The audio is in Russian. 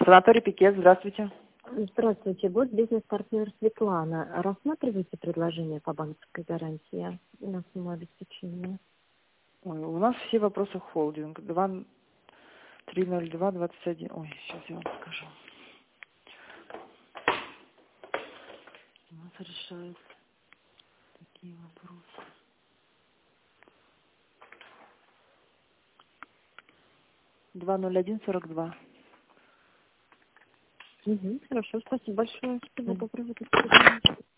Санаторий Пикет, здравствуйте. Здравствуйте, бизнес-партнер Светлана. Рассматриваете предложение по банковской гарантии на сумму обеспечения? Ой, у нас все вопросы холдинг. 30221. Ой, сейчас я вам скажу. У нас решают такие вопросы. 20142. Хорошо, спасибо большое. Всего доброго. До свидания.